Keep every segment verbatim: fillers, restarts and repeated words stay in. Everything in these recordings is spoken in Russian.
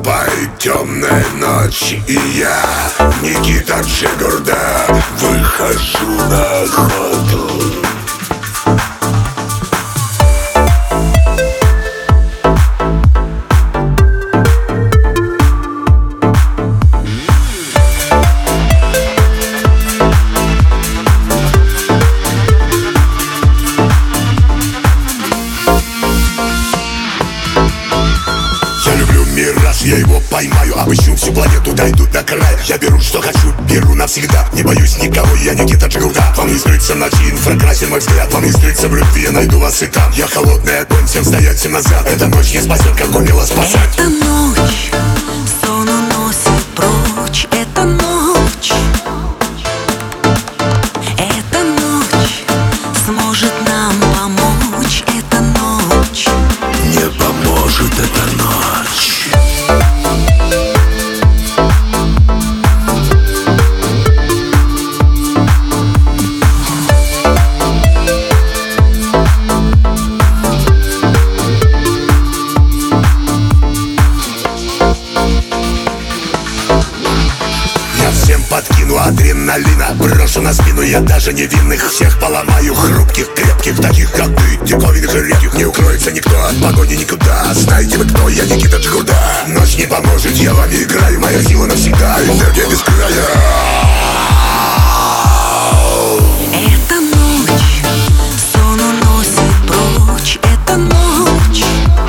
Наступает темная ночь, и я, Никита Джигурда, выхожу на охоту. Раз я его поймаю, обыщу всю планету, дойду до края. Я беру, что хочу, беру навсегда. Не боюсь никого, я Никита Джигурда. Вам не скрыться в ночи, инфракрасен мой взгляд. Вам не скрыться в любви, я найду вас и там. Я холодный огонь, всем стоять, всем назад. Эта ночь не спасет, как умело спасать. Эта ночь сон уносит прочь. Эта ночь, эта ночь сможет нам помочь. Эта ночь не поможет эта ночь. Всем подкину адреналина, брошу на спину я даже невинных. Всех поломаю, хрупких, крепких, таких как ты, диковинных и редких. Не укроется никто от погони никуда. Знаете вы кто? Я Никита Джигурда. Ночь не поможет, я вами играю. Моя сила навсегда, энергия без края. эта ночь сон уносит прочь. Эта ночь,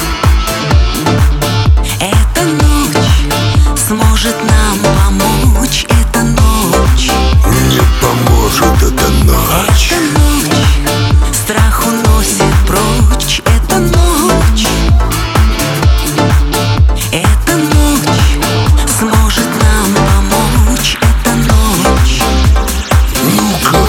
эта ночь сможет нам помочь. Эта ночь не поможет эта ночь. Эта ночь страх уносит прочь. Эта ночь, эта ночь сможет нам помочь. Эта ночь. Ну-ка.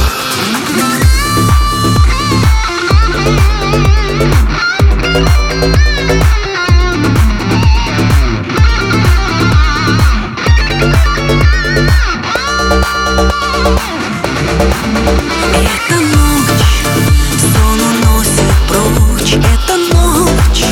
Эта ночь сон уносит прочь. Эта ночь,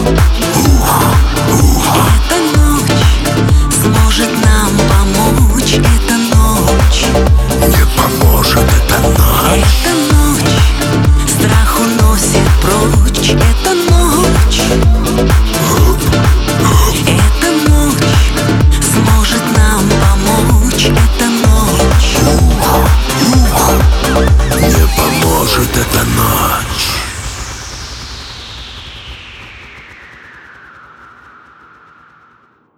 эта ночь сможет нам помочь. Эта ночь Не поможет эта ночь. эта ночь страх уносит прочь. Эта ночь.